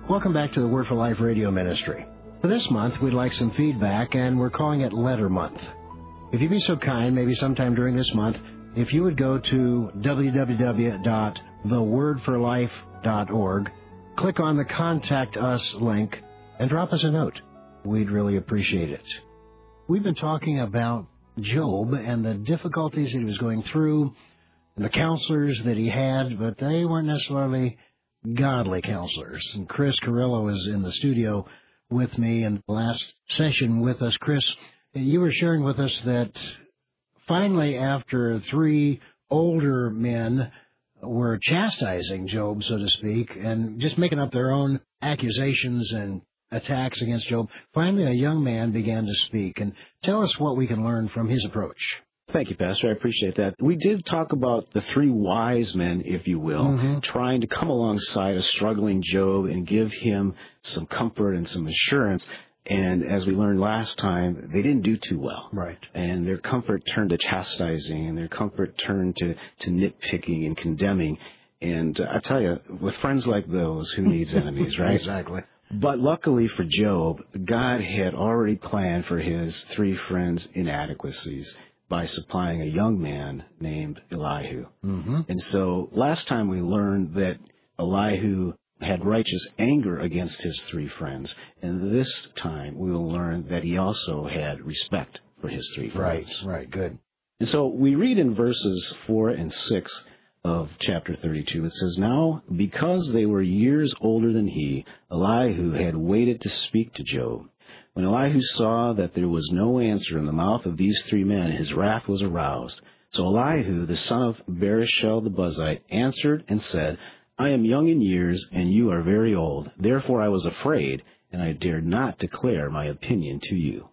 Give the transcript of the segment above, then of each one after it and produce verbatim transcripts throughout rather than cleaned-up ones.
Welcome back to the Word for Life radio ministry. For this month, we'd like some feedback, and we're calling it Letter Month. If you'd be so kind, maybe sometime during this month, if you would go to w w w dot the word for life dot org, click on the Contact Us link, and drop us a note. We'd really appreciate it. We've been talking about Job and the difficulties that he was going through, and the counselors that he had, but they weren't necessarily godly counselors. And Chris Carrillo is in the studio with me in the last session with us. Chris, you were sharing with us that finally, after three older men were chastising Job, so to speak, and just making up their own accusations and attacks against Job, finally a young man began to speak. And tell us what we can learn from his approach. Thank you, Pastor. I appreciate that. We did talk about the three wise men, if you will, mm-hmm. trying to come alongside a struggling Job and give him some comfort and some assurance. And as we learned last time, they didn't do too well. Right. And their comfort turned to chastising, and their comfort turned to, to nitpicking and condemning. And uh, I tell you, with friends like those, who needs enemies, right? Exactly. But luckily for Job, God had already planned for his three friends' inadequacies by supplying a young man named Elihu. Mm-hmm. And so last time we learned that Elihu had righteous anger against his three friends, and this time we will learn that he also had respect for his three friends. Right, right, good. And so we read in verses four and six of chapter thirty-two, it says, "Now, because they were years older than he, Elihu had waited to speak to Job. When Elihu saw that there was no answer in the mouth of these three men, his wrath was aroused. So Elihu, the son of Barashel the Buzite, answered and said, I am young in years, and you are very old. Therefore I was afraid, and I dared not declare my opinion to you."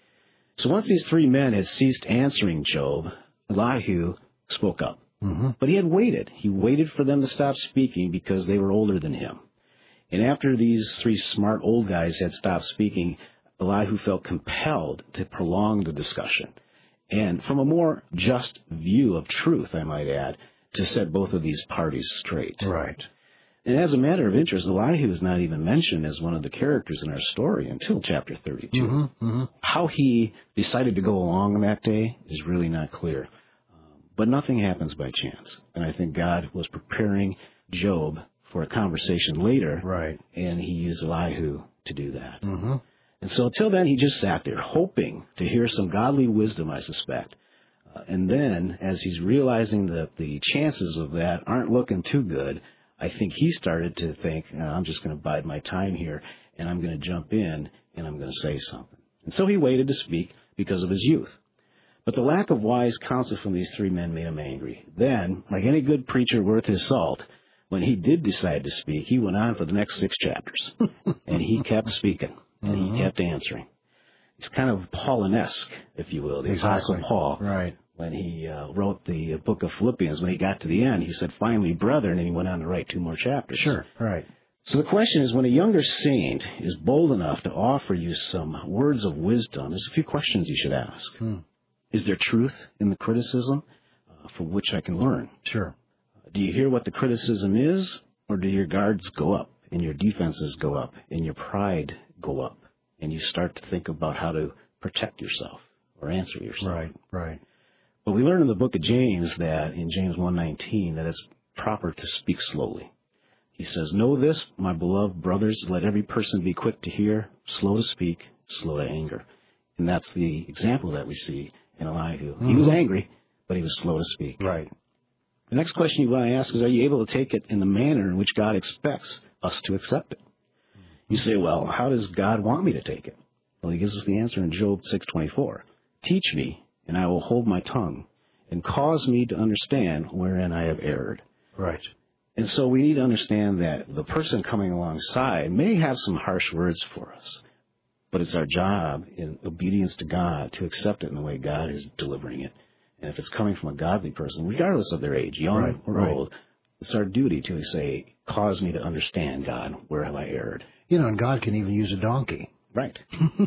So once these three men had ceased answering Job, Elihu spoke up. Mm-hmm. But he had waited. He waited for them to stop speaking because they were older than him. And after these three smart old guys had stopped speaking, Elihu felt compelled to prolong the discussion, and from a more just view of truth, I might add, to set both of these parties straight. Right. And as a matter of interest, Elihu is not even mentioned as one of the characters in our story until chapter thirty-two. Mm-hmm, mm-hmm. How he decided to go along that day is really not clear. Um, but nothing happens by chance. And I think God was preparing Job for a conversation later, right. and he used Elihu to do that. Mm-hmm. And so until then, he just sat there, hoping to hear some godly wisdom, I suspect. Uh, and then, as he's realizing that the chances of that aren't looking too good, I think he started to think, uh, I'm just going to bide my time here, and I'm going to jump in, and I'm going to say something. And so he waited to speak because of his youth. But the lack of wise counsel from these three men made him angry. Then, like any good preacher worth his salt, when he did decide to speak, he went on for the next six chapters. And he kept speaking. And he Mm-hmm. kept answering. It's kind of Paulinesque, if you will, the Exactly. Apostle Paul. Right. When he uh, wrote the book of Philippians, when he got to the end, he said, finally, brethren, and he went on to write two more chapters. Sure, right. So the question is, when a younger saint is bold enough to offer you some words of wisdom, there's a few questions you should ask. Hmm. Is there truth in the criticism uh, from which I can learn? Sure. Uh, do you hear what the criticism is, or do your guards go up, and your defenses go up, and your pride go up, and you start to think about how to protect yourself or answer yourself? Right, right. But we learn in the book of James that, in James one nineteen, that it's proper to speak slowly. He says, know this, my beloved brothers, let every person be quick to hear, slow to speak, slow to anger. And that's the example that we see in Elihu. Mm-hmm. He was angry, but he was slow to speak. Right. The next question you want to ask is, are you able to take it in the manner in which God expects us to accept it? You say, well, how does God want me to take it? Well, he gives us the answer in Job six twenty-four. Teach me, and I will hold my tongue, and cause me to understand wherein I have erred. Right. And so we need to understand that the person coming alongside may have some harsh words for us, but it's our job in obedience to God to accept it in the way God is delivering it. And if it's coming from a godly person, regardless of their age, young right, or right. old, it's our duty to say, cause me to understand, God, where have I erred? You know, and God can even use a donkey. Right.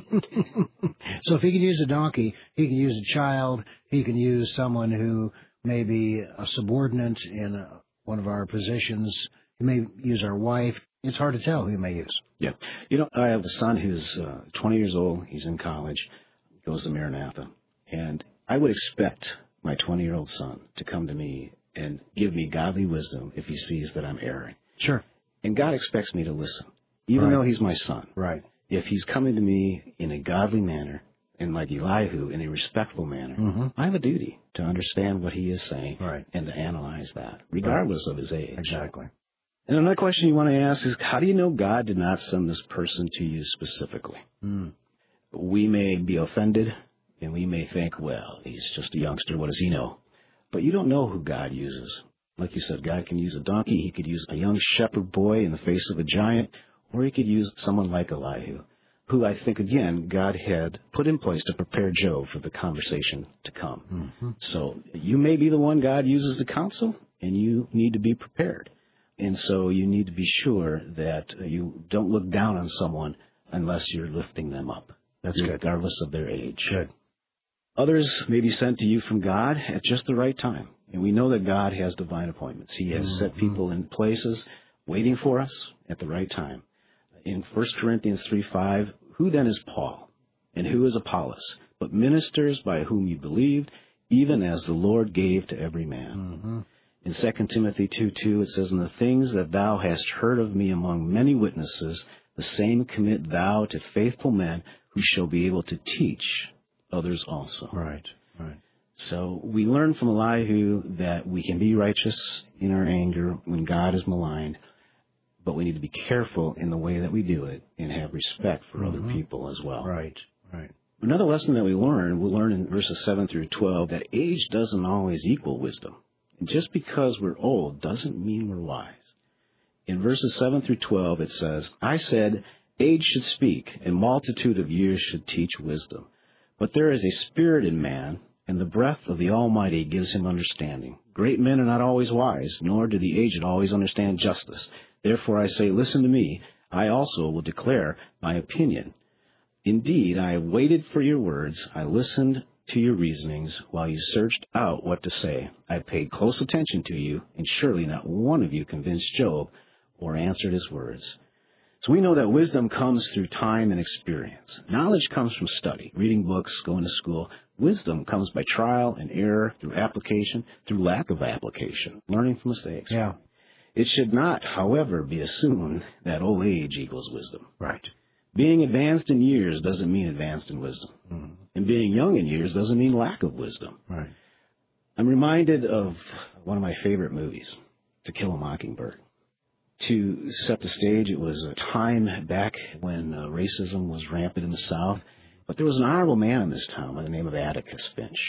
So if he can use a donkey, he can use a child, he can use someone who may be a subordinate in a, one of our positions, he may use our wife, it's hard to tell who you may use. Yeah. You know, I have a son who's uh, twenty years old. He's in college, goes to Maranatha. And I would expect my twenty-year-old son to come to me and give me godly wisdom if he sees that I'm erring. Sure. And God expects me to listen, even right. though he's my son. Right. If he's coming to me in a godly manner, and like Elihu, in a respectful manner, mm-hmm. I have a duty to understand what he is saying right. and to analyze that, regardless right. of his age. Exactly. And another question you want to ask is, how do you know God did not send this person to you specifically? Mm. We may be offended, and we may think, well, he's just a youngster. What does he know? But you don't know who God uses. Like you said, God can use a donkey. He could use a young shepherd boy in the face of a giant, or he could use someone like Elihu, who I think, again, God had put in place to prepare Job for the conversation to come. Mm-hmm. So you may be the one God uses to counsel, and you need to be prepared. And so you need to be sure that you don't look down on someone unless you're lifting them up. That's good. Regardless of their age. Good. Others may be sent to you from God at just the right time. And we know that God has divine appointments. He has mm-hmm. set people in places waiting for us at the right time. In First Corinthians three five, who then is Paul? And who is Apollos? But ministers by whom you believed, even as the Lord gave to every man. Mm-hmm. In Second Timothy two two, it says, and the things that thou hast heard of me among many witnesses, the same commit thou to faithful men who shall be able to teach others also. Right, right. So we learn from Elihu that we can be righteous in our anger when God is maligned, but we need to be careful in the way that we do it and have respect for mm-hmm. other people as well. Right, right. Another lesson that we learn, we'll learn in verses seven through twelve, that age doesn't always equal wisdom. And just because we're old doesn't mean we're wise. In verses seven through twelve, it says, I said, age should speak, and multitude of years should teach wisdom. But there is a spirit in man, and the breath of the Almighty gives him understanding. Great men are not always wise, nor do the aged always understand justice. Therefore I say, listen to me. I also will declare my opinion. Indeed, I have waited for your words. I listened to your reasonings while you searched out what to say. I paid close attention to you, and surely not one of you convinced Job or answered his words. So we know that wisdom comes through time and experience. Knowledge comes from study, reading books, going to school. Wisdom comes by trial and error, through application, through lack of application, learning from mistakes. Yeah. It should not, however, be assumed that old age equals wisdom. Right. Being advanced in years doesn't mean advanced in wisdom. Mm-hmm. And being young in years doesn't mean lack of wisdom. Right. I'm reminded of one of my favorite movies, To Kill a Mockingbird. To set the stage, it was a time back when uh, racism was rampant in the South. But there was an honorable man in this town by the name of Atticus Finch.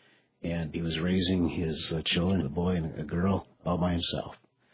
And he was raising his uh, children, a boy and a girl, all by himself.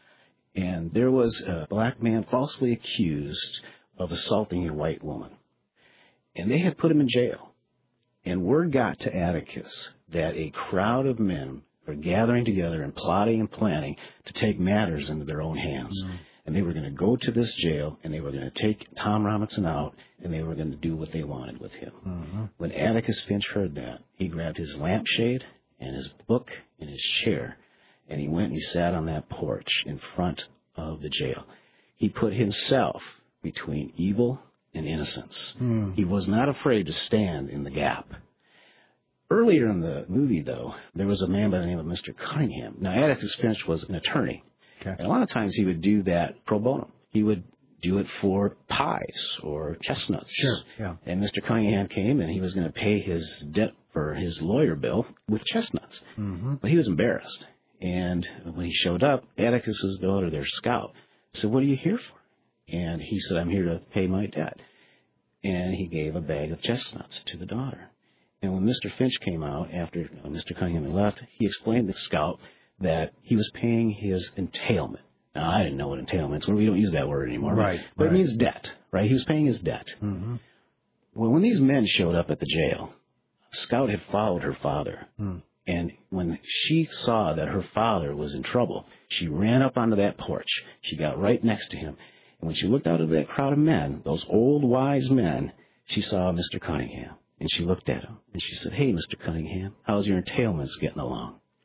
And there was a black man falsely accused of assaulting a white woman. And they had put him in jail. And word got to Atticus that a crowd of men were gathering together and plotting and planning to take matters into their own hands. Mm-hmm. And they were going to go to this jail, and they were going to take Tom Robinson out, and they were going to do what they wanted with him. Mm-hmm. When Atticus Finch heard that, he grabbed his lampshade and his book and his chair, and he went and he sat on that porch in front of the jail. He put himself between evil and innocence. Mm. He was not afraid to stand in the gap. Earlier in the movie, though, there was a man by the name of Mister Cunningham. Now, Atticus Finch was an attorney. Okay. And a lot of times he would do that pro bono. He would do it for pies or chestnuts. Sure, yeah. And Mister Cunningham came, and he was going to pay his debt for his lawyer bill with chestnuts. Mm-hmm. But he was embarrassed. And when he showed up, Atticus's daughter, their scout, said, what are you here for? And he said, I'm here to pay my debt. And he gave a bag of chestnuts to the daughter. And when Mister Finch came out, after Mister Cunningham had left, he explained to the scout that he was paying his entailment. Now, I didn't know what entailments were. We don't use that word anymore. Right. But right. it means debt, right? He was paying his debt. Mm-hmm. Well, when these men showed up at the jail, Scout had followed her father. Mm. And when she saw that her father was in trouble, she ran up onto that porch. She got right next to him. And when she looked out of that crowd of men, those old, wise men, she saw Mister Cunningham. And she looked at him. And she said, hey, Mister Cunningham, how's your entailments getting along?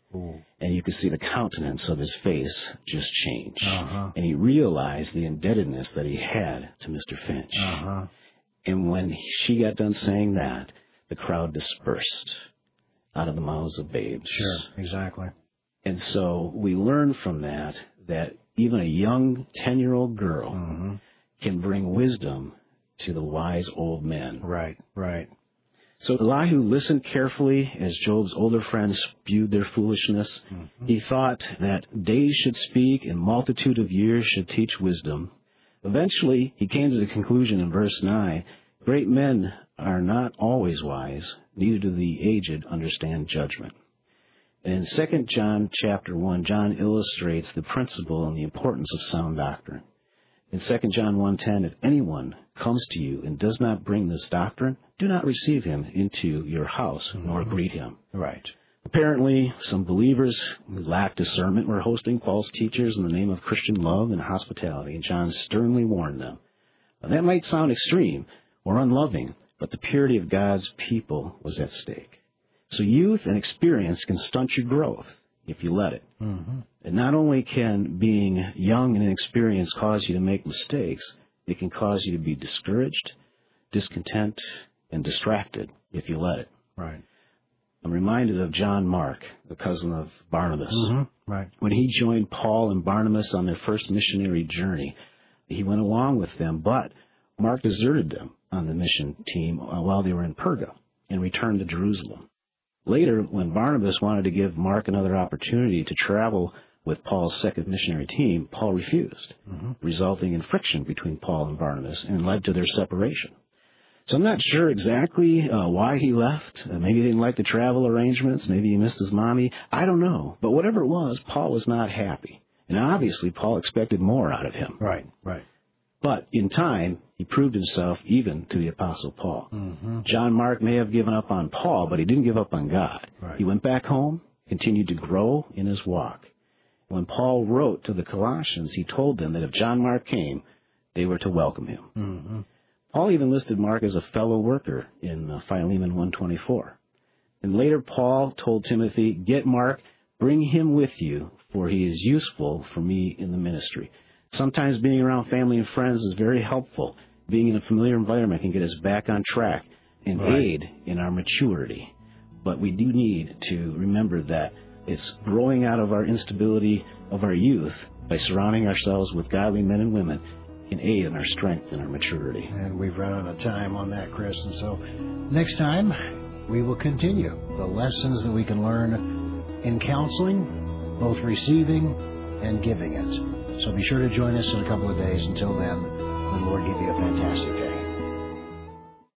Ooh. And you could see the countenance of his face just change. Uh-huh. And he realized the indebtedness that he had to Mister Finch. Uh-huh. And when she got done saying that, the crowd dispersed out of the mouths of babes. Sure, exactly. And so we learn from that that even a young ten-year-old girl mm-hmm. can bring wisdom to the wise old men. Right, right. So Elihu listened carefully as Job's older friends spewed their foolishness. Mm-hmm. He thought that days should speak and multitude of years should teach wisdom. Eventually, he came to the conclusion in verse nine, great men are not always wise, neither do the aged understand judgment. And in Second John chapter one, John illustrates the principle and the importance of sound doctrine. In Second John one ten, if anyone comes to you and does not bring this doctrine, do not receive him into your house, mm-hmm. nor greet him. Right. Apparently, some believers who lack discernment were hosting false teachers in the name of Christian love and hospitality, and John sternly warned them. Now, that might sound extreme or unloving, but the purity of God's people was at stake. So youth and experience can stunt your growth if you let it. Mm-hmm. And not only can being young and inexperienced cause you to make mistakes, it can cause you to be discouraged, discontent, and distracted if you let it. Right. I'm reminded of John Mark, the cousin of Barnabas. Mm-hmm. Right. When he joined Paul and Barnabas on their first missionary journey, he went along with them, but Mark deserted them on the mission team while they were in Perga and returned to Jerusalem. Later, when Barnabas wanted to give Mark another opportunity to travel with Paul's second missionary team, Paul refused, mm-hmm. resulting in friction between Paul and Barnabas and led to their separation. So I'm not sure exactly uh, why he left. Uh, maybe he didn't like the travel arrangements. Maybe he missed his mommy. I don't know. But whatever it was, Paul was not happy. And obviously, Paul expected more out of him. Right, right. But in time, he proved himself even to the Apostle Paul. Mm-hmm. John Mark may have given up on Paul, but he didn't give up on God. Right. He went back home, continued to grow in his walk. When Paul wrote to the Colossians, he told them that if John Mark came, they were to welcome him. Mm-hmm. Paul even listed Mark as a fellow worker in uh, Philemon one twenty-four. And later Paul told Timothy, get Mark, bring him with you, for he is useful for me in the ministry. Sometimes being around family and friends is very helpful. Being in a familiar environment can get us back on track and right. aid in our maturity. But we do need to remember that it's growing out of our instability of our youth by surrounding ourselves with godly men and women can aid in our strength and our maturity. And we've run out of time on that, Chris. And so next time, we will continue the lessons that we can learn in counseling, both receiving and giving it. So be sure to join us in a couple of days. Until then,